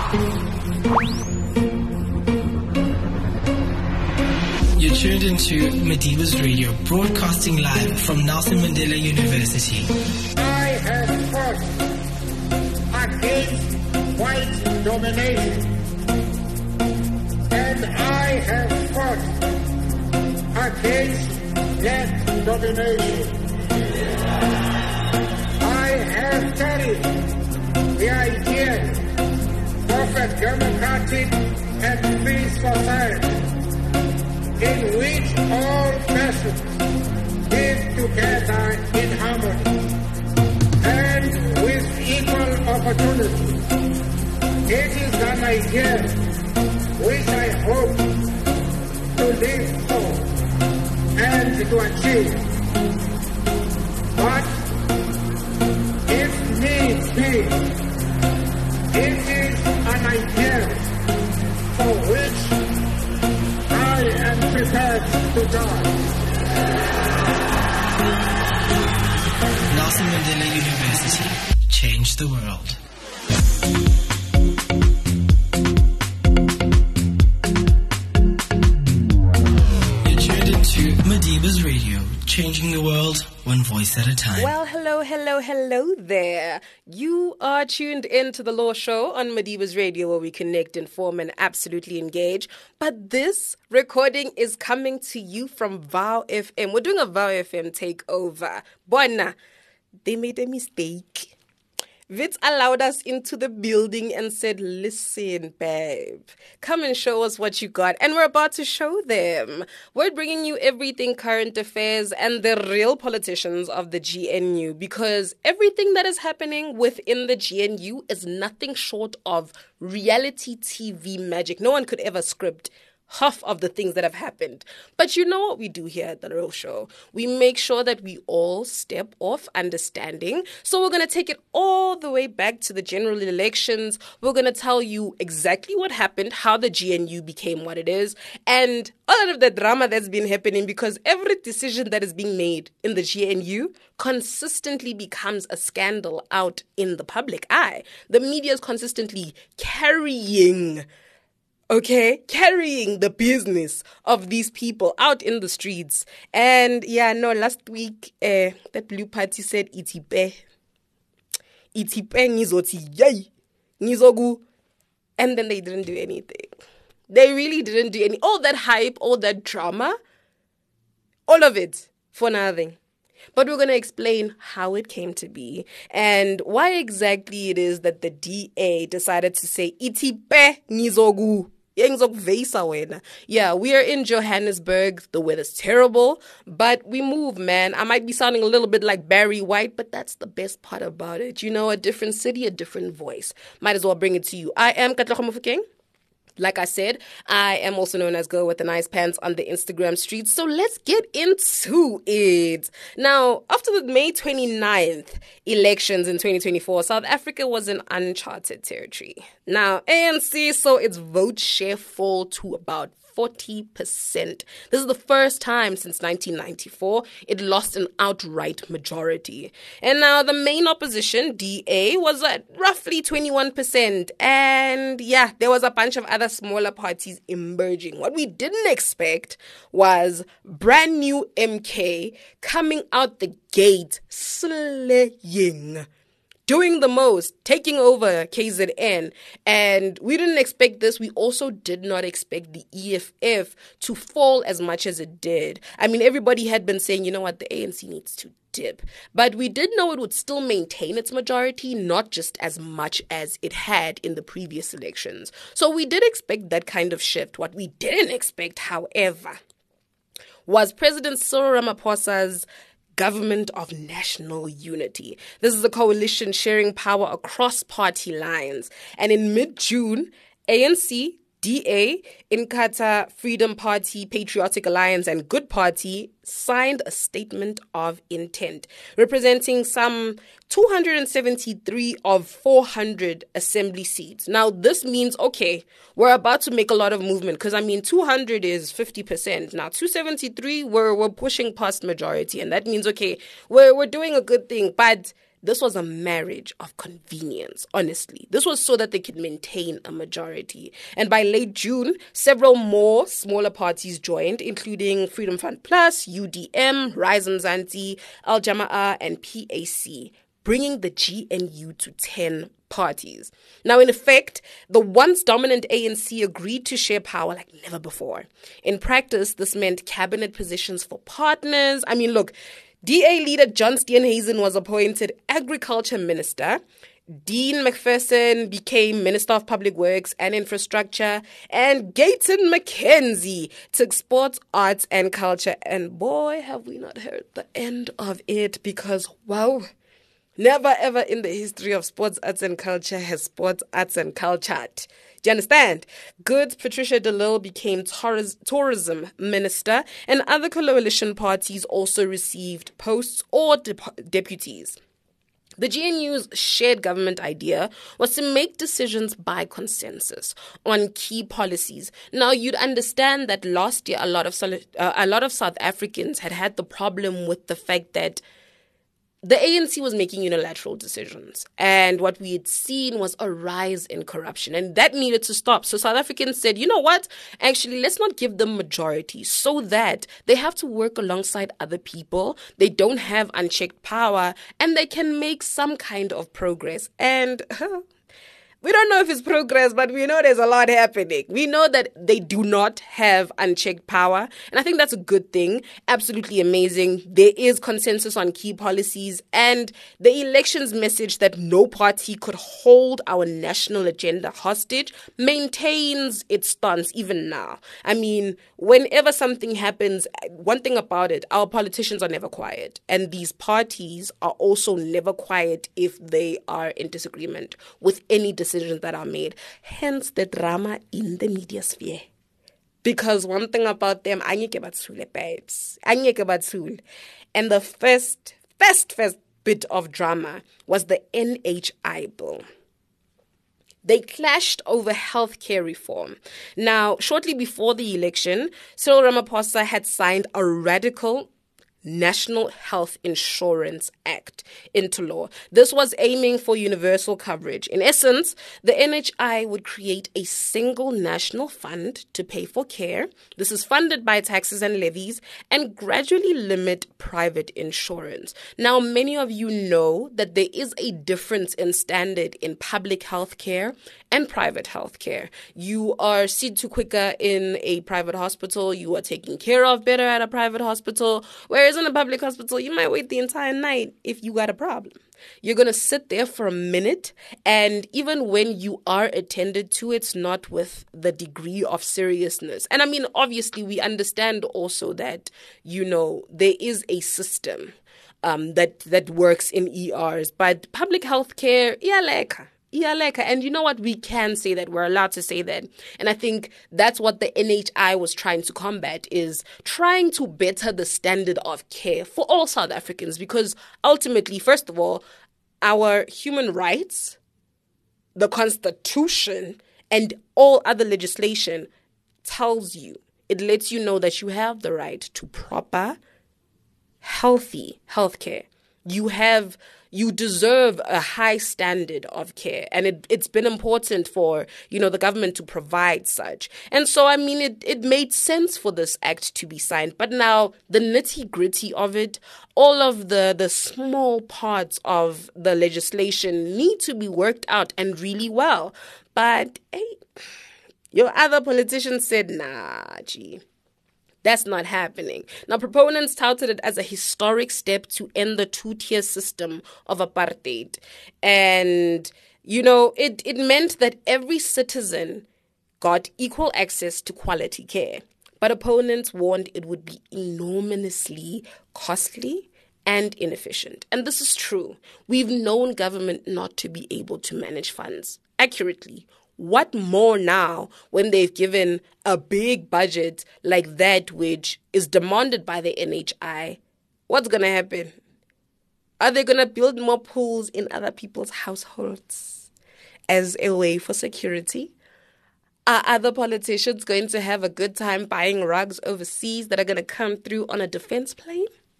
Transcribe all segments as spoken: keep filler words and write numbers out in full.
You're tuned into Madiba's Radio, broadcasting live from Nelson Mandela University. I have fought against white domination, and I have fought against black domination. I have studied the idea of a democratic and free society in which all persons live together in harmony and with equal opportunity. It is an idea which I hope to live for and to achieve. But if needs be, it is an idea for which I am prepared to die. Nelson Mandela University. Change the world. You're tuned into Madiba's Radio. Changing the world one voice at a time. Well, hello, hello, hello there. You are tuned in to The Law Show on Madiba's Radio, where we connect, inform, and absolutely engage. But this recording is coming to you from Vow F M. We're doing a Vow F M takeover. Bona, they made a mistake. Wits allowed us into the building and said, listen, babe, come and show us what you got. And we're about to show them. We're bringing you everything current affairs and the real politicians of the G N U, because everything that is happening within the G N U is nothing short of reality T V magic. No one could ever script half of the things that have happened. But you know what we do here at The Real Show? We make sure that we all step off understanding. So we're going to take it all the way back to the general elections. We're going to tell you exactly what happened, how the G N U became what it is, and all of the drama that's been happening, because every decision that is being made in the G N U consistently becomes a scandal out in the public eye. The media is consistently carrying Okay, carrying the business of these people out in the streets. And yeah, no, last week, uh, that Blue Party said, Itipe. Itipe ngizoti, yay, ngizogu. And then they didn't do anything. They really didn't do any, all that hype, all that drama, all of it for nothing. But we're going to explain how it came to be and why exactly it is that the D A decided to say, Itipe ngizogu. Yeah, we are in Johannesburg. The weather's terrible, but we move, man. I might be sounding a little bit like Barry White, but that's the best part about it. You know, a different city, a different voice. Might as well bring it to you. I am Katlego Mofokeng. Like I said, I am also known as Girl with the Nice Pants on the Instagram streets. So let's get into it. Now, after the May twenty-ninth elections in twenty twenty-four, South Africa was in uncharted territory. Now, A N C saw its vote share fall to about forty percent. This is the first time since nineteen ninety-four it lost an outright majority. And now the main opposition, D A, was at roughly twenty-one percent. And yeah, there was a bunch of other smaller parties emerging. What we didn't expect was brand new M K coming out the gate slaying, doing the most, taking over K Z N. And we didn't expect this. We also did not expect the E F F to fall as much as it did. I mean, everybody had been saying, you know what, the A N C needs to dip. But we did know it would still maintain its majority, not just as much as it had in the previous elections. So we did expect that kind of shift. What we didn't expect, however, was President Cyril Ramaphosa's Government of National Unity. This is a coalition sharing power across party lines. And in mid-June, A N C, D A, Inkatha Freedom Party, Patriotic Alliance, and Good Party signed a statement of intent, representing some two hundred seventy-three of four hundred assembly seats. Now, this means, okay, we're about to make a lot of movement, because, I mean, two hundred is fifty percent. Now, two seventy-three, we're, we're pushing past majority, and that means, okay, we're, we're doing a good thing, but This was a marriage of convenience, honestly. This was so that they could maintain a majority. And by late June, several more smaller parties joined, including Freedom Front Plus, U D M, Rise Mzansi, Al Jama'ah, and P A C, bringing the G N U to ten parties. Now, in effect, the once dominant A N C agreed to share power like never before. In practice, this meant cabinet positions for partners. I mean, look, D A leader John Steenhuisen was appointed Agriculture Minister. Dean McPherson became Minister of Public Works and Infrastructure, and Gayton McKenzie took Sports, Arts and Culture. And boy, have we not heard the end of it, because, wow, never ever in the history of sports, arts and culture has sports, arts and culture. Do you understand? Good Patricia de Lille became touris- tourism minister, and other coalition parties also received posts or dep- deputies. The G N U's shared government idea was to make decisions by consensus on key policies. Now, you'd understand that last year a lot of uh, a lot of South Africans had had the problem with the fact that the A N C was making unilateral decisions, and what we had seen was a rise in corruption, and that needed to stop. So South Africans said, you know what, actually, let's not give them majority so that they have to work alongside other people, they don't have unchecked power, and they can make some kind of progress. And we don't know if it's progress, but we know there's a lot happening. We know that they do not have unchecked power, and I think that's a good thing. Absolutely amazing. There is consensus on key policies, and the elections message that no party could hold our national agenda hostage maintains its stance even now. I mean, whenever something happens, one thing about it, our politicians are never quiet, and these parties are also never quiet if they are in disagreement with any decision decisions that are made. Hence the drama in the media sphere. Because one thing about them, anyeke bathule, babes. Anyeke bathule. And the first, first, first bit of drama was the N H I bill. They clashed over healthcare reform. Now, shortly before the election, Cyril Ramaphosa had signed a radical National Health Insurance Act into law. This was aiming for universal coverage. In essence, the N H I would create a single national fund to pay for care. This is funded by taxes and levies and gradually limit private insurance. Now, many of you know that there is a difference in standard in public health care and private health care. You are seen to quicker in a private hospital. You are taken care of better at a private hospital, whereas in a public hospital, you might wait the entire night if you got a problem. You're going to sit there for a minute, and even when you are attended to, it's not with the degree of seriousness. And I mean, obviously, we understand also that, you know, there is a system um, that, that works in E Rs, but public health care, iyaleka. And you know what? We can say that. We're allowed to say that. And I think that's what the N H I was trying to combat, is trying to better the standard of care for all South Africans. Because ultimately, first of all, our human rights, the Constitution, and all other legislation tells you, it lets you know that you have the right to proper, healthy healthcare. You have, you deserve a high standard of care. And it, it's been important for, you know, the government to provide such. And so, I mean, it, it made sense for this act to be signed. But now the nitty gritty of it, all of the, the small parts of the legislation need to be worked out and really well. But, hey, your other politicians said, nah, gee. That's not happening. Now, proponents touted it as a historic step to end the two-tier system of apartheid. And, you know, it, it meant that every citizen got equal access to quality care. But opponents warned it would be enormously costly and inefficient. And this is true. We've known government not to be able to manage funds accurately. What more now when they've given a big budget like that, which is demanded by the N H I? What's going to happen? Are they going to build more pools in other people's households as a way for security? Are other politicians going to have a good time buying rugs overseas that are going to come through on a defense plane?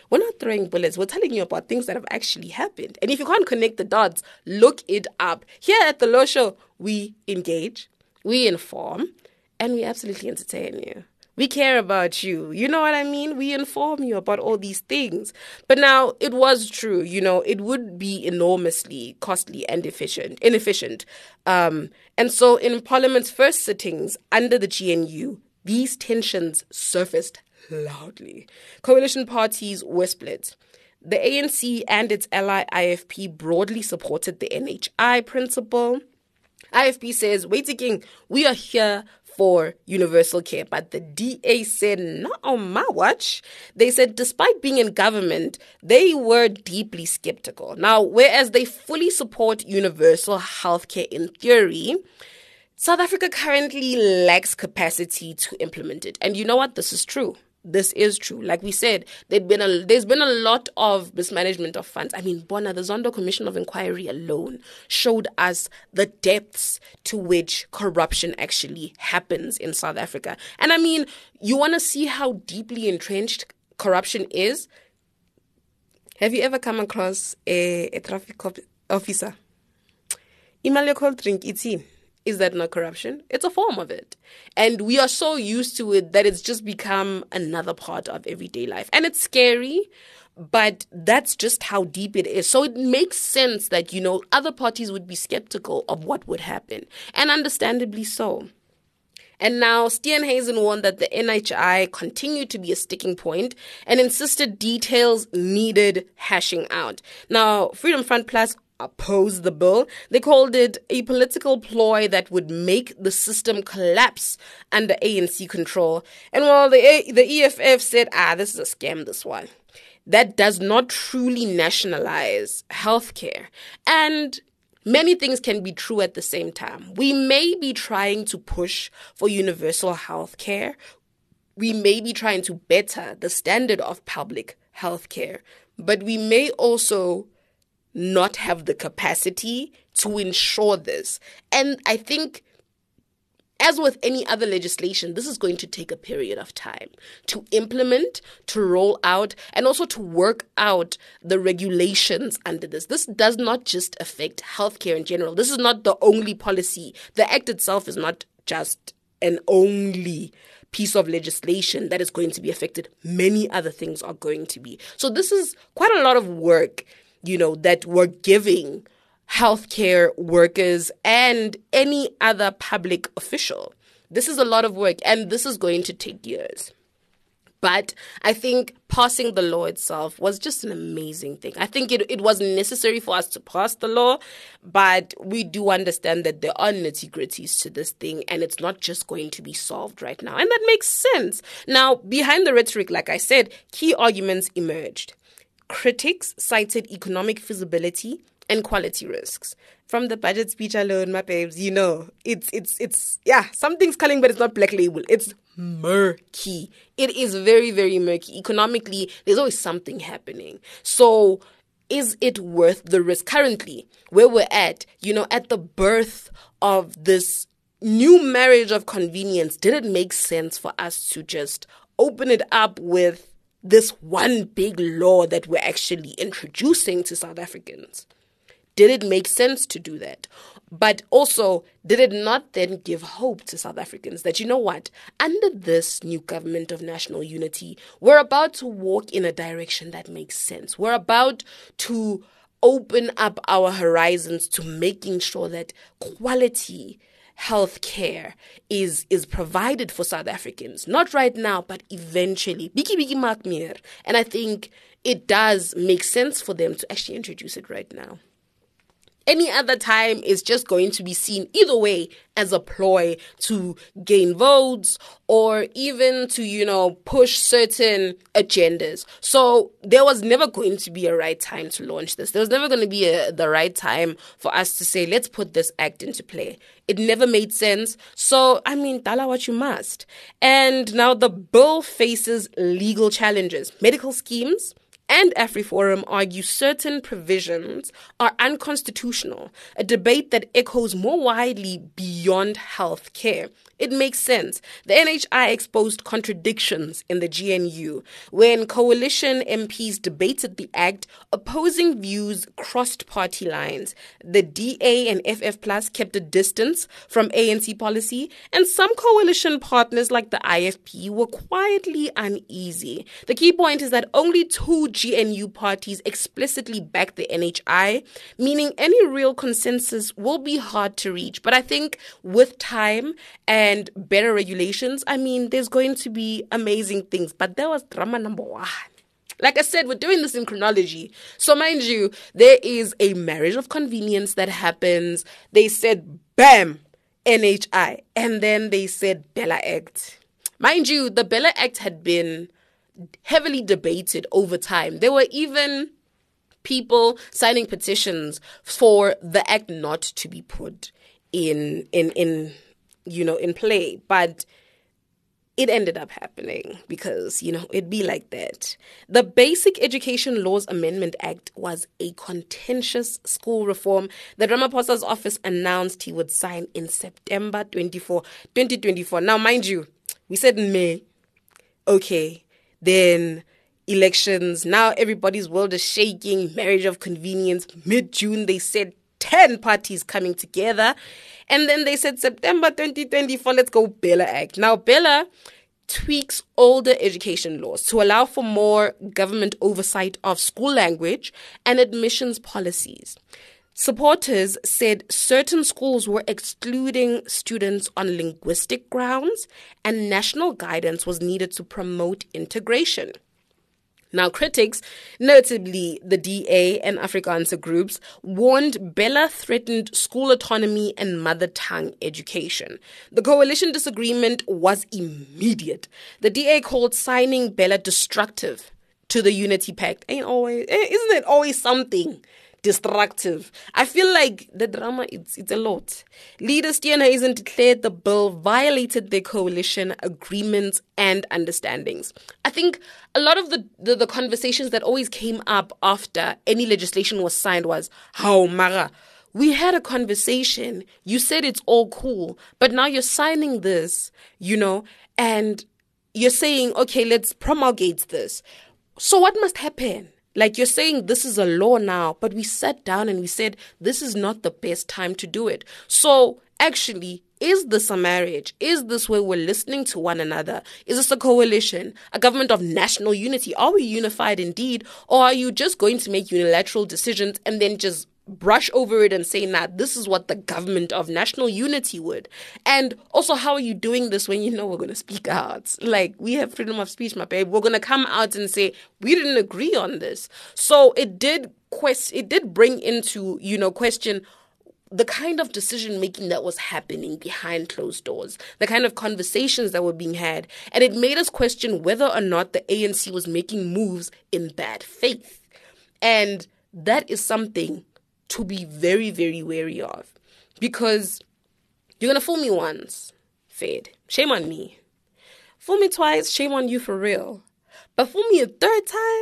We're not throwing bullets. We're telling you about things that have actually happened. And if you can't connect the dots, look it up. Here at The Law Show, we engage, we inform, and we absolutely entertain you. We care about you. You know what I mean? We inform you about all these things. But now, it was true. You know, it would be enormously costly and efficient, inefficient. Um, and so in Parliament's first sittings under the G N U, these tensions surfaced loudly. Coalition parties were split. The A N C and its ally I F P broadly supported the N H I principle. I F P says, wait a king, we are here for universal care. But the D A said, not on my watch. They said, despite being in government, they were deeply skeptical. Now, whereas they fully support universal healthcare in theory, South Africa currently lacks capacity to implement it. And you know what? This is true. This is true. Like we said, there'd been a, there's been a lot of mismanagement of funds. I mean, Bona, the Zondo Commission of Inquiry alone showed us the depths to which corruption actually happens in South Africa. And I mean, you want to see how deeply entrenched corruption is? Have you ever come across a, a traffic officer? Imali cold drink, it's in. Is that not corruption? It's a form of it. And we are so used to it that it's just become another part of everyday life. And it's scary, but that's just how deep it is. So it makes sense that, you know, other parties would be skeptical of what would happen. And understandably so. And now Steenhuisen warned that the N H I continued to be a sticking point and insisted details needed hashing out. Now, Freedom Front Plus opposed the bill. They called it a political ploy that would make the system collapse under A N C control. And while the a- the E F F said, ah, this is a scam, this one, that does not truly nationalize healthcare. And many things can be true at the same time. We may be trying to push for universal healthcare. We may be trying to better the standard of public healthcare, but we may also not have the capacity to ensure this. And I think, as with any other legislation, this is going to take a period of time to implement, to roll out, and also to work out the regulations under this. This does not just affect healthcare in general. This is not the only policy. The act itself is not just an only piece of legislation that is going to be affected. Many other things are going to be. So this is quite a lot of work, you know, that we're giving healthcare workers and any other public official. This is a lot of work, and this is going to take years. But I think passing the law itself was just an amazing thing. I think it, it was necessary for us to pass the law, but we do understand that there are nitty-gritties to this thing, and it's not just going to be solved right now. And that makes sense. Now, behind the rhetoric, like I said, key arguments emerged. Critics cited economic feasibility and quality risks. From the budget speech alone, my babes, you know, it's, it's, it's, yeah, something's calling, but it's not black label. It's murky. It is very, very murky. Economically, there's always something happening. So is it worth the risk? Currently, where we're at, you know, at the birth of this new marriage of convenience, did it make sense for us to just open it up with this one big law that we're actually introducing to South Africans? Did it make sense to do that? But also, did it not then give hope to South Africans that, you know what, under this new government of national unity, we're about to walk in a direction that makes sense. We're about to open up our horizons to making sure that quality health care is is provided for South Africans. Not right now, but eventually. Biki biki makmir. And I think it does make sense for them to actually introduce it right now. Any other time is just going to be seen either way as a ploy to gain votes or even to, you know, push certain agendas. So there was never going to be a right time to launch this. There was never going to be a, the right time for us to say, let's put this act into play. It never made sense. So, I mean, dala what you must. And now the bill faces legal challenges. Medical schemes and AfriForum argue certain provisions are unconstitutional, a debate that echoes more widely beyond health care. It makes sense. The N H I exposed contradictions in the G N U when coalition M Ps debated the act, opposing views crossed party lines. The D A and F F Plus kept a distance from A N C policy, and some coalition partners like the I F P were quietly uneasy. The key point is that only two G N U parties explicitly back the N H I, meaning any real consensus will be hard to reach. But I think with time and better regulations, I mean, there's going to be amazing things. But that was drama number one. Like I said, we're doing this in chronology. So mind you, there is a marriage of convenience that happens. They said, bam, N H I. And then they said Bella Act. Mind you, the Bella Act had been heavily debated over time. There were even people signing petitions for the act not to be put in, in, in, you know, in play. But it ended up happening because, you know, it'd be like that. The Basic Education Laws Amendment Act was a contentious school reform that Ramaphosa's office announced he would sign in September twenty-fourth, twenty twenty-four. Now, mind you, we said in May. Okay, then elections. Now everybody's world is shaking. Marriage of convenience. Mid-June, they said ten parties coming together. And then they said September twenty twenty-four, let's go Bella Act. Now, Bella tweaks older education laws to allow for more government oversight of school language and admissions policies. Supporters said certain schools were excluding students on linguistic grounds, and national guidance was needed to promote integration. Now, critics, notably the D A and Afrikaner groups, warned Bella threatened school autonomy and mother tongue education. The coalition disagreement was immediate. The D A called signing Bella destructive to the Unity Pact. Ain't always, isn't it always something destructive? I feel like the drama, it's, it's a lot. Leader Steenhuisen declared the bill violated their coalition agreements and understandings. I think a lot of the, the, the conversations that always came up after any legislation was signed was, how, Mara, we had a conversation, you said it's all cool, but now you're signing this, you know, and you're saying, okay, let's promulgate this. So what must happen? Like, you're saying this is a law now, but we sat down and we said this is not the best time to do it. So actually, is this a marriage? Is this where we're listening to one another? Is this a coalition, a government of national unity? Are we unified indeed? Or are you just going to make unilateral decisions and then just brush over it and say, nah, this is what the government of national unity would? And also, how are you doing this when you know we're going to speak out? Like, we have freedom of speech, my babe. We're going to come out and say, we didn't agree on this. So it did quest- it did bring into, you know, question the kind of decision-making that was happening behind closed doors, the kind of conversations that were being had. And it made us question whether or not the A N C was making moves in bad faith. And that is something to be very, very wary of. Because you're going to fool me once, Fed. Shame on me. Fool me twice, shame on you for real. But fool me a third time,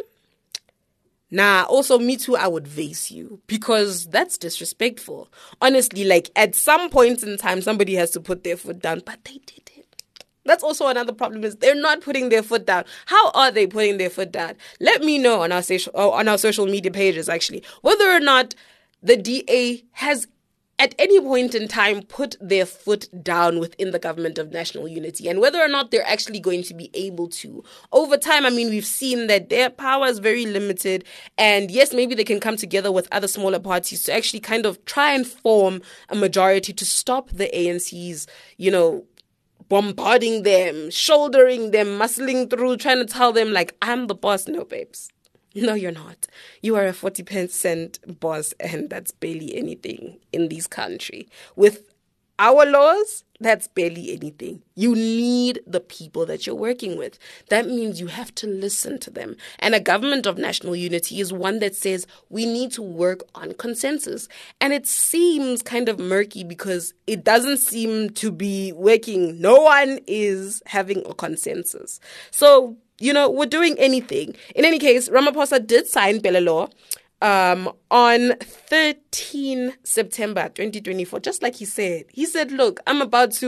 nah, also me too, I would vase you. Because that's disrespectful. Honestly, like, at some point in time, somebody has to put their foot down, but they did it. That's also another problem, is they're not putting their foot down. How are they putting their foot down? Let me know on our social, on our social media pages, actually, whether or not the D A has at any point in time put their foot down within the government of national unity, and whether or not they're actually going to be able to. Over time, I mean, we've seen that their power is very limited, and yes, maybe they can come together with other smaller parties to actually kind of try and form a majority to stop the A N C's, you know, bombarding them, shouldering them, muscling through, trying to tell them, like, I'm the boss. No, babes. No, you're not. You are a forty percent boss, and that's barely anything in this country. With our laws, that's barely anything. You need the people that you're working with. That means you have to listen to them. And a government of national unity is one that says we need to work on consensus. And it seems kind of murky because it doesn't seem to be working. No one is having a consensus. So, you know, we're doing anything. In any case, Ramaphosa did sign Bella Law um, on thirteenth September twenty twenty-four, just like he said. He said, look, I'm about to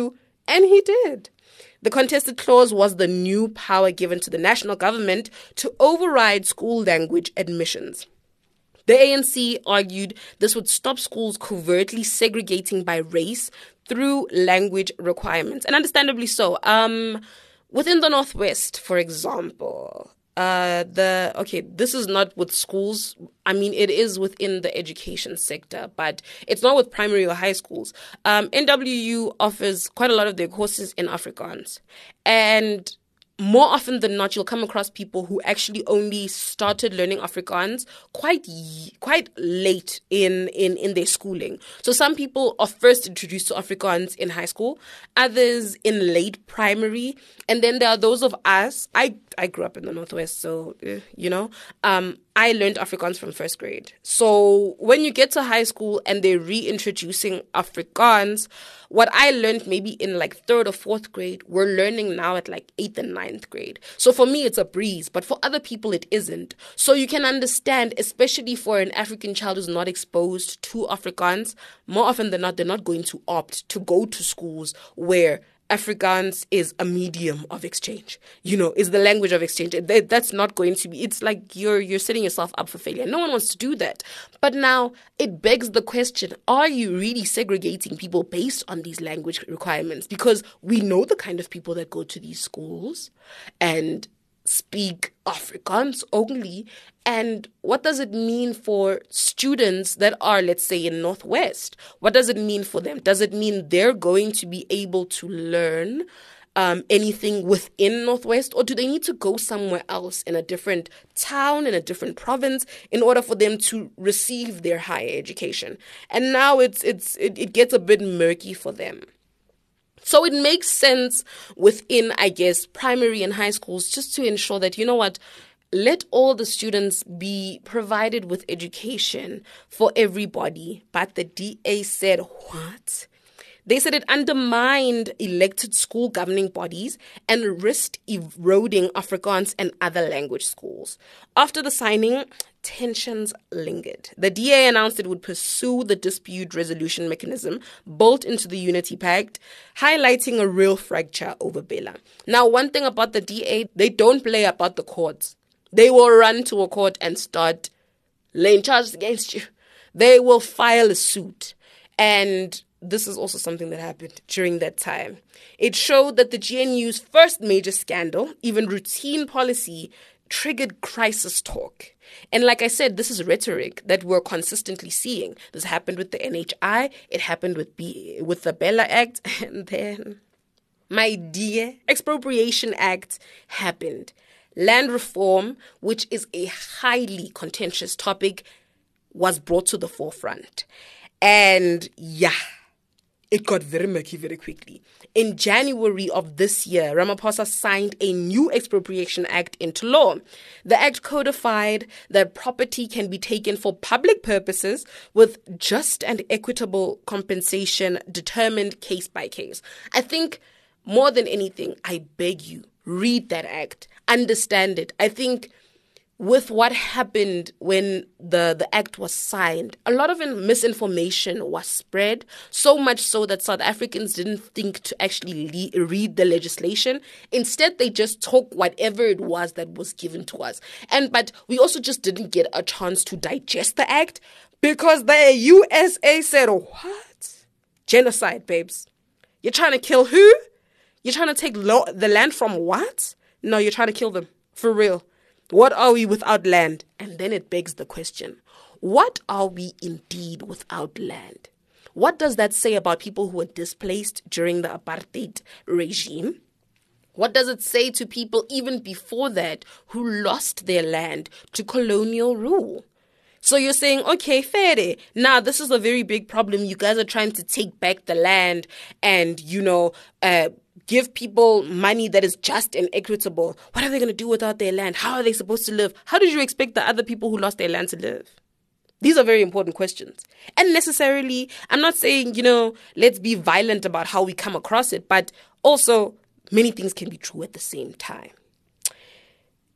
And he did. The contested clause was the new power given to the national government to override school language admissions. The A N C argued this would stop schools covertly segregating by race through language requirements. And understandably so. Um, within the Northwest, for example, uh, the okay, this is not with schools. I mean, it is within the education sector, but it's not with primary or high schools. Um, N W U offers quite a lot of their courses in Afrikaans. And more often than not, you'll come across people who actually only started learning Afrikaans quite quite late in, in, in their schooling. So some people are first introduced to Afrikaans in high school, others in late primary, and then there are those of us. I, I grew up in the Northwest, so, uh, you know, um, I learned Afrikaans from first grade. So when you get to high school and they're reintroducing Afrikaans, what I learned maybe in like third or fourth grade, we're learning now at like eighth and ninth grade. So for me, it's a breeze, but for other people, it isn't. So you can understand, especially for an African child who's not exposed to Afrikaans, more often than not, they're not going to opt to go to schools where Afrikaans is a medium of exchange, you know, is the language of exchange. That, that's not going to be, it's like you're you're setting yourself up for failure. No one wants to do that. But now it begs the question, are you really segregating people based on these language requirements? Because we know the kind of people that go to these schools and speak Afrikaans only. And what does it mean for students that are, let's say, in Northwest? What does it mean for them? Does it mean they're going to be able to learn um, anything within Northwest? Or do they need to go somewhere else in a different town, in a different province, in order for them to receive their higher education? And now it's it's it, it gets a bit murky for them. So it makes sense within, I guess, primary and high schools just to ensure that, you know what, let all the students be provided with education for everybody. But the D A said, what? They said it undermined elected school governing bodies and risked eroding Afrikaans and other language schools. After the signing, tensions lingered. The D A announced it would pursue the dispute resolution mechanism built into the Unity Pact, highlighting a real fracture over Bela. Now, one thing about the D A, they don't play about the courts. They will run to a court and start laying charges against you. They will file a suit. And this is also something that happened during that time. It showed that the G N U's first major scandal, even routine policy, triggered crisis talk. And like I said, this is rhetoric that we're consistently seeing. This happened with the N H I, it happened with B- with the Bela Act, and then, my dear, Expropriation Act happened. Land reform, which is a highly contentious topic, was brought to the forefront. And yeah, it got very murky very quickly. In January of this year, Ramaphosa signed a new Expropriation Act into law. The act codified that property can be taken for public purposes with just and equitable compensation determined case by case. I think more than anything, I beg you, read that act, understand it. I think with what happened when the, the act was signed, a lot of misinformation was spread, so much so that South Africans didn't think to actually le- read the legislation. Instead, they just took whatever it was that was given to us. And but we also just didn't get a chance to digest the act because the U S A said, what? Genocide, babes. You're trying to kill who? You're trying to take lo- the land from what? No, you're trying to kill them. For real. What are we without land? And then it begs the question, what are we indeed without land? What does that say about people who were displaced during the apartheid regime? What does it say to people even before that who lost their land to colonial rule? So you're saying, okay, fair. Now, this is a very big problem. You guys are trying to take back the land and, you know, uh, give people money that is just and equitable. What are they going to do without their land? How are they supposed to live? How did you expect the other people who lost their land to live? These are very important questions. And necessarily, I'm not saying, you know, let's be violent about how we come across it, but also many things can be true at the same time.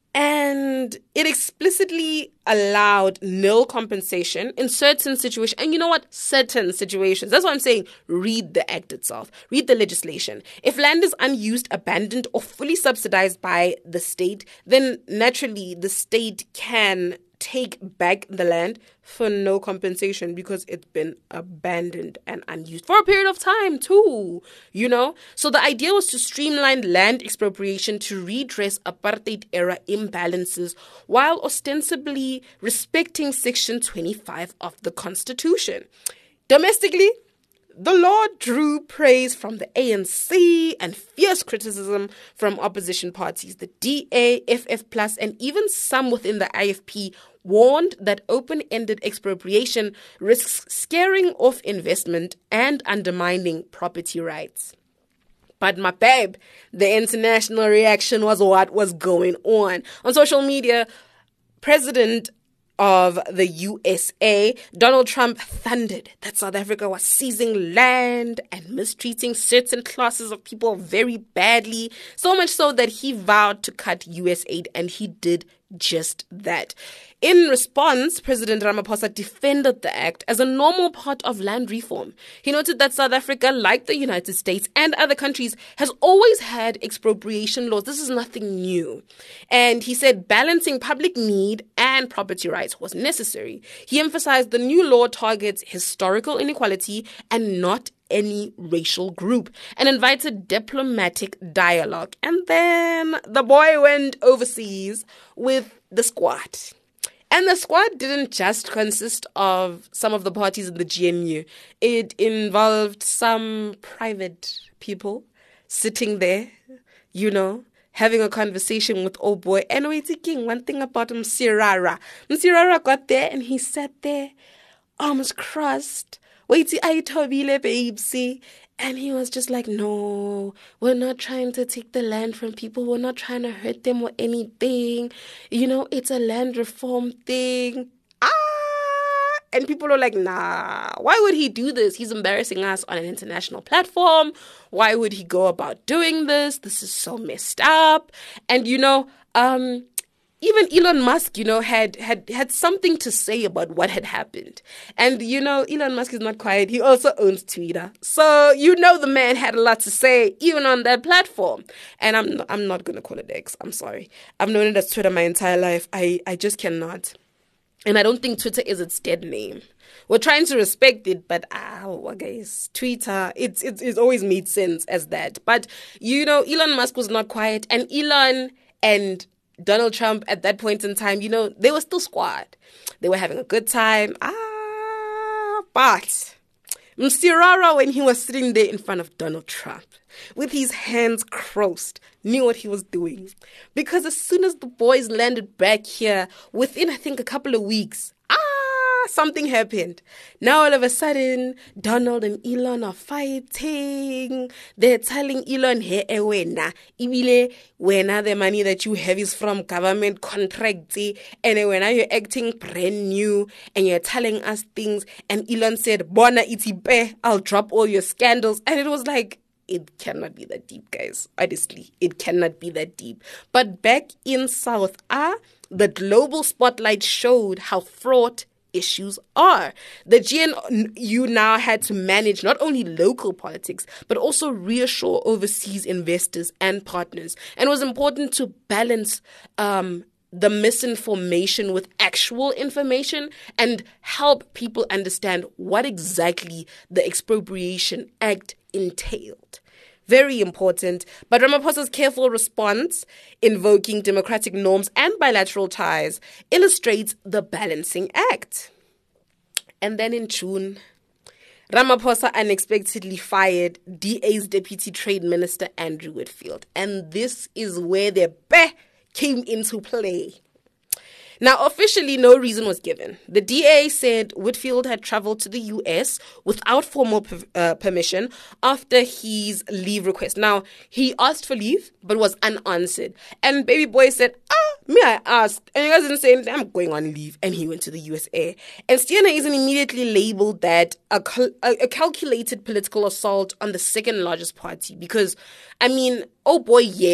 And it explicitly allowed nil compensation in certain situations. And you know what? Certain situations. That's what I'm saying. Read the act itself. Read the legislation. If land is unused, abandoned, or fully subsidized by the state, then naturally the state can take back the land for no compensation because it's been abandoned and unused for a period of time too, you know? So the idea was to streamline land expropriation to redress apartheid-era imbalances while ostensibly respecting Section twenty-five of the Constitution. Domestically, the law drew praise from the A N C and fierce criticism from opposition parties. The D A, F F plus, and even some within the I F P warned that open-ended expropriation risks scaring off investment and undermining property rights. But my babe, the international reaction was what was going on. On social media, President of the U S A, Donald Trump thundered that South Africa was seizing land and mistreating certain classes of people very badly, so much so that he vowed to cut U S aid, and he did just that. In response, President Ramaphosa defended the act as a normal part of land reform. He noted that South Africa, like the United States and other countries, has always had expropriation laws. This is nothing new. And he said balancing public need and property rights was necessary. He emphasized the new law targets historical inequality and not any racial group, and invited diplomatic dialogue. And then the boy went overseas with the squad. And the squad didn't just consist of some of the parties in the G N U. It involved some private people sitting there, you know, having a conversation with old boy. And wait, thinking one thing about Msirara. Msirara got there and he sat there, arms crossed. Wait, I tobile babesy. And he was just like, no, we're not trying to take the land from people. We're not trying to hurt them or anything. You know, it's a land reform thing. Ah! And people are like, nah, why would he do this? He's embarrassing us on an international platform. Why would he go about doing this? This is so messed up. And, you know, um... even Elon Musk, you know, had, had had something to say about what had happened. And, you know, Elon Musk is not quiet. He also owns Twitter. So, you know, the man had a lot to say, even on that platform. And I'm not, I'm not going to call it X. I'm sorry. I've known it as Twitter my entire life. I, I just cannot. And I don't think Twitter is its dead name. We're trying to respect it, but, ah, guys, Twitter, it's, it's, it's always made sense as that. But, you know, Elon Musk was not quiet. And Elon and Donald Trump at that point in time, you know, they were still squad. They were having a good time. Ah, but Msirara, when he was sitting there in front of Donald Trump with his hands crossed, knew what he was doing. Because as soon as the boys landed back here, within, I think, a couple of weeks, ah, something happened. Now, all of a sudden, Donald and Elon are fighting. They're telling Elon, hey, wena, ibile, wena, the money that you have is from government contracts, and wena, you're acting brand new, and you're telling us things. And Elon said, bona itipe, I'll drop all your scandals. And it was like, it cannot be that deep, guys. Honestly, it cannot be that deep. But back in South A, the global spotlight showed how fraught issues are. The G N U now had to manage not only local politics, but also reassure overseas investors and partners. And it was important to balance um, the misinformation with actual information and help people understand what exactly the Expropriation Act entailed. Very important. But Ramaphosa's careful response, invoking democratic norms and bilateral ties, illustrates the balancing act. And then in June, Ramaphosa unexpectedly fired D A's Deputy Trade Minister, Andrew Whitfield. And this is where the beh came into play. Now, officially, no reason was given. The D A said Whitfield had traveled to the U S without formal per- uh, permission after his leave request. Now, he asked for leave, but was unanswered. And baby boy said, ah, me I asked. And you guys didn't say anything. I'm going on leave. And he went to the U S A. And Stiana isn't immediately labeled that a, cal- a, a calculated political assault on the second largest party. Because, I mean, oh boy, yes,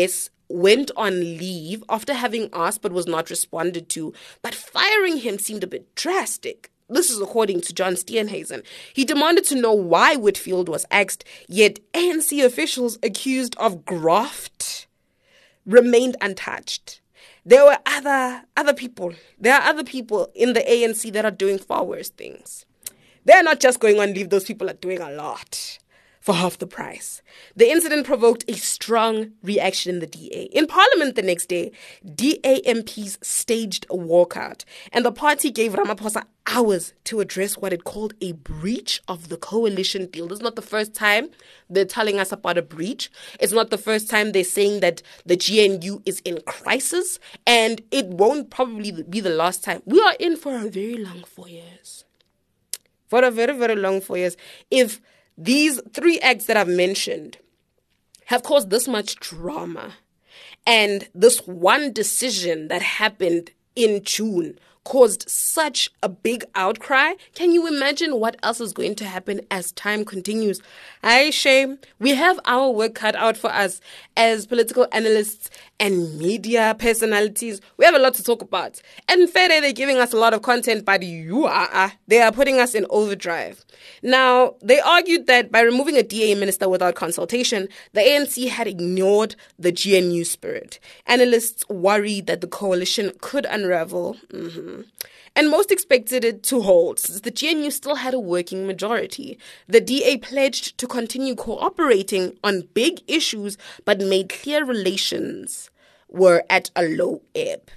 went on leave after having asked but was not responded to, but firing him seemed a bit drastic. This is according to John Steenhuisen. He demanded to know why Whitfield was axed, yet A N C officials accused of graft remained untouched. There were other other people. There are other people in the A N C that are doing far worse things. They're not just going on leave. Those people are doing a lot for half the price. The incident provoked a strong reaction in the D A. In Parliament the next day, D A M Ps staged a walkout, and the party gave Ramaphosa hours to address what it called a breach of the coalition deal. This is not the first time they're telling us about a breach. It's not the first time they're saying that the G N U is in crisis, and it won't probably be the last time. We are in for a very long four years. For a very, very long four years. If these three acts that I've mentioned have caused this much drama, and this one decision that happened in June caused such a big outcry, can you imagine what else is going to happen as time continues? Aye, shame. We have our work cut out for us as political analysts and media personalities. We have a lot to talk about. And fair day, they're giving us a lot of content, but you are, they are putting us in overdrive. Now, they argued that by removing a D A minister without consultation, the A N C had ignored the G N U spirit. Analysts worried that the coalition could unravel. Mm-hmm. And most expected it to hold, since the G N U still had a working majority. The D A pledged to continue cooperating on big issues, but made clear relations were at a low ebb.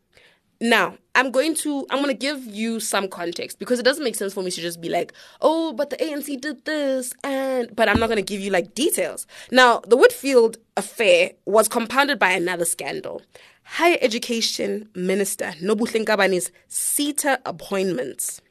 Now, I'm going to I'm going to give you some context, because it doesn't make sense for me to just be like, oh, but the A N C did this, and but I'm not going to give you like details. Now, the Whitfield affair was compounded by another scandal. Higher Education Minister Nobuhle Nkabani's SETA appointments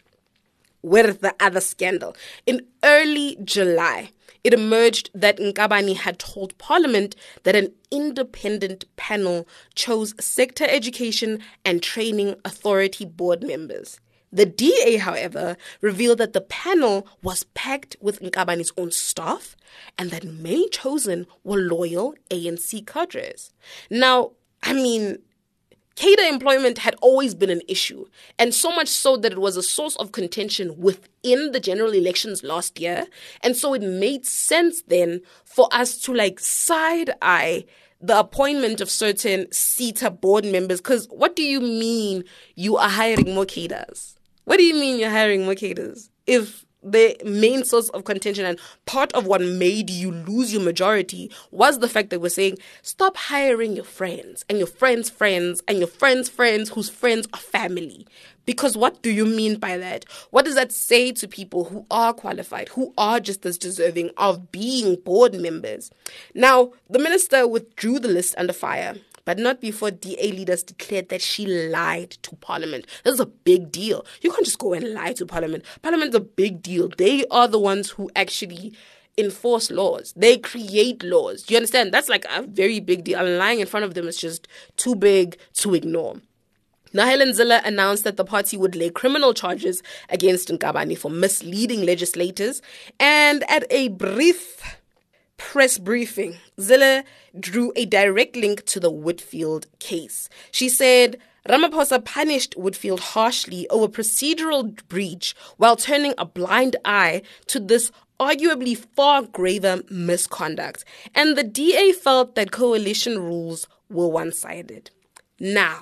were the other scandal. In early July, it emerged that Nkabani had told Parliament that an independent panel chose Sector Education and Training Authority board members. The D A, however, revealed that the panel was packed with Nkabani's own staff and that many chosen were loyal A N C cadres. Now, I mean, cadre employment had always been an issue, and so much so that it was a source of contention within the general elections last year. And so it made sense then for us to like side-eye the appointment of certain SETA board members. Because what do you mean you are hiring more cadres? What do you mean you're hiring more cadres? If the main source of contention and part of what made you lose your majority was the fact that we're saying, stop hiring your friends and your friends' friends and your friends' friends whose friends are family. Because what do you mean by that? What does that say to people who are qualified, who are just as deserving of being board members? Now, the minister withdrew the list under fire, but not before D A leaders declared that she lied to Parliament. This is a big deal. You can't just go and lie to Parliament. Parliament's a big deal. They are the ones who actually enforce laws. They create laws. You understand? That's like a very big deal. And lying in front of them is just too big to ignore. Now, Helen Zille announced that the party would lay criminal charges against Nkabani for misleading legislators. And at a brief press briefing, Zille drew a direct link to the Whitfield case. She said Ramaphosa punished Whitfield harshly over procedural breach while turning a blind eye to this arguably far graver misconduct. And the D A felt that coalition rules were one-sided. Now,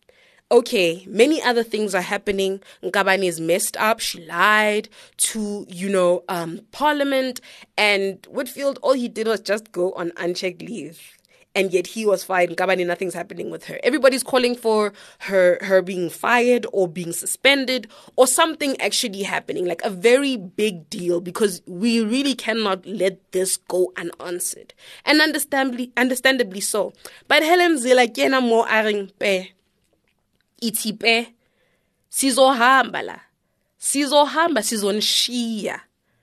okay, many other things are happening. Nkabani is messed up. She lied to, you know, um, Parliament. And Whitfield, all he did was just go on unchecked leave. And yet he was fired. Nkabani, nothing's happening with her. Everybody's calling for her, her being fired or being suspended or something actually happening. Like a very big deal, because we really cannot let this go unanswered. And understandably, understandably so. But Helen Zille, kena mo aring pe. Itipe, sizohamba la, sizohamba, sizonishiya.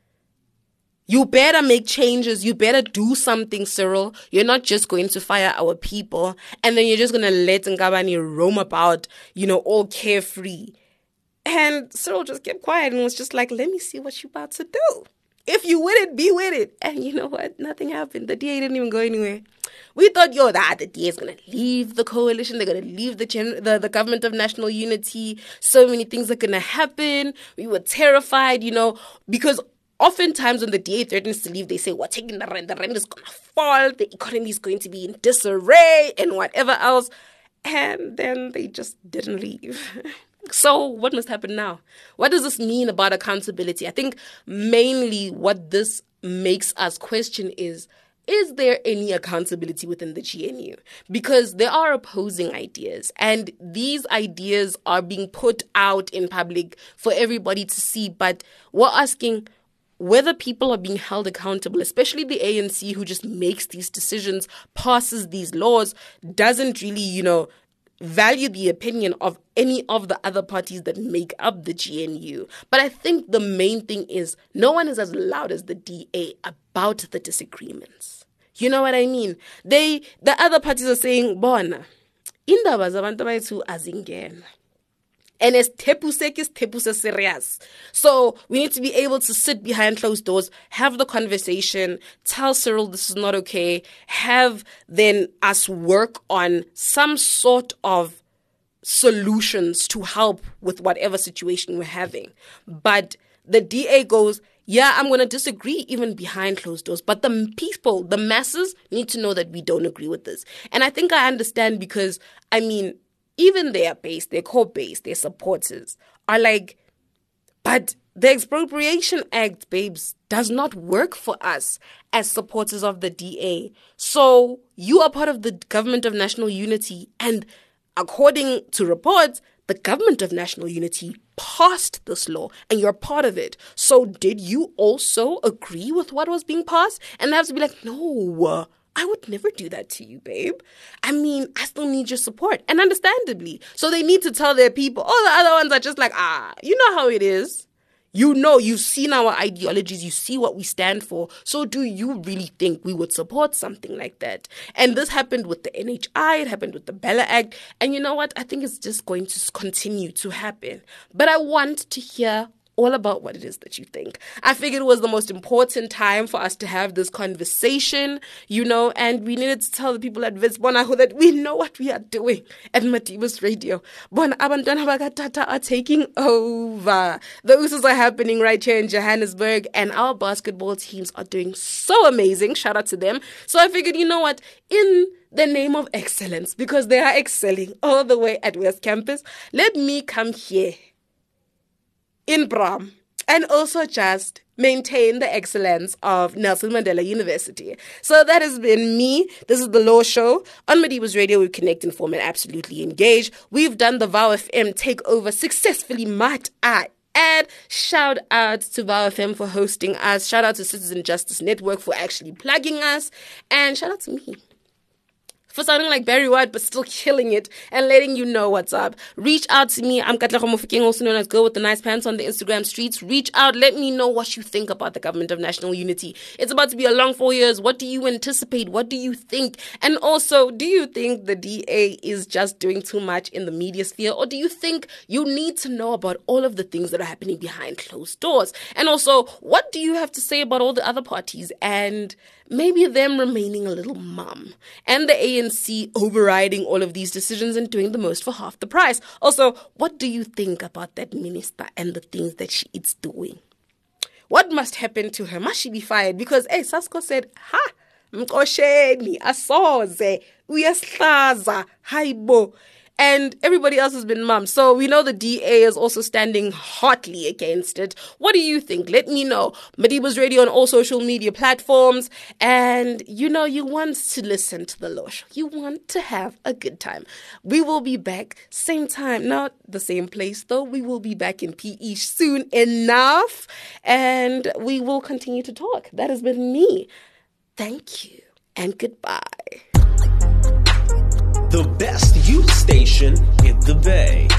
You better make changes. You better do something, Cyril. You're not just going to fire our people and then you're just going to let Nkabani roam about, you know, all carefree. And Cyril just kept quiet and was just like, let me see what you're about to do. If you with it, be with it. And you know what? Nothing happened. The D A didn't even go anywhere. We thought, yo, that the D A is going to leave the coalition. They're going to leave the, gen- the the government of national unity. So many things are going to happen. We were terrified, you know, because oftentimes when the D A threatens to leave, they say, we're taking the rent. The rent is going to fall. The economy is going to be in disarray and whatever else. And then they just didn't leave. So what must happen now? What does this mean about accountability? I think mainly what this makes us question is, is there any accountability within the G N U? Because there are opposing ideas, and these ideas are being put out in public for everybody to see. But we're asking whether people are being held accountable, especially the A N C, who just makes these decisions, passes these laws, doesn't really, you know, value the opinion of any of the other parties that make up the G N U. But I think the main thing is no one is as loud as the D A about the disagreements. You know what I mean? They, the other parties are saying, bona, indaba zabantu bethu azingena. And as tepusek is tepuse serious. So we need to be able to sit behind closed doors, have the conversation, tell Cyril this is not okay, have then us work on some sort of solutions to help with whatever situation we're having. But the D A goes, yeah, I'm going to disagree even behind closed doors. But the people, the masses need to know that we don't agree with this. And I think I understand because, I mean, even their base, their core base, their supporters are like, but the Expropriation Act, babes, does not work for us as supporters of the D A. So you are part of the government of national unity. And according to reports, the government of national unity passed this law and you're part of it. So did you also agree with what was being passed? And they have to be like, no, I would never do that to you, babe. I mean, I still need your support. And understandably. So they need to tell their people. All the other ones are just like, ah, you know how it is. You know, you've seen our ideologies, you see what we stand for. So do you really think we would support something like that? And this happened with the N H I, it happened with the Bella Act. And you know what? I think it's just going to continue to happen. But I want to hear all about what it is that you think. I figured it was the most important time for us to have this conversation, you know, and we needed to tell the people at Wits Bonaho that we know what we are doing at Madiba's Radio. Bona abantwana bakatata are taking over. The Usos are happening right here in Johannesburg, and our basketball teams are doing so amazing. Shout out to them. So I figured, you know what, in the name of excellence, because they are excelling all the way at West Campus, let me come here in Bram, and also just maintain the excellence of Nelson Mandela University. So that has been me. This is The Law Show. On Madiba's Radio, we connect, inform, and absolutely engage. We've done the Vow F M takeover successfully, might I add. Shout out to Vow F M for hosting us. Shout out to Citizen Justice Network for actually plugging us. And shout out to me for sounding like Barry White, but still killing it and letting you know what's up. Reach out to me. I'm Katlego Mofokeng, also known as Girl with the Nice Pants on the Instagram streets. Reach out. Let me know what you think about the government of national unity. It's about to be a long four years. What do you anticipate? What do you think? And also, do you think the D A is just doing too much in the media sphere? Or do you think you need to know about all of the things that are happening behind closed doors? And also, what do you have to say about all the other parties and maybe them remaining a little mum and the A N C overriding all of these decisions and doing the most for half the price? Also, what do you think about that minister and the things that she is doing? What must happen to her? Must she be fired? Because, hey, Sasko said, ha, mkosheni, asoze, uyaslaza, haibo. And everybody else has been mum. So we know the D A is also standing hotly against it. What do you think? Let me know. Madiba's Radio on all social media platforms. And, you know, you want to listen to The Law Show. You want to have a good time. We will be back same time. Not the same place, though. We will be back in P E soon enough. And we will continue to talk. That has been me. Thank you and goodbye. The best youth station in the Bay.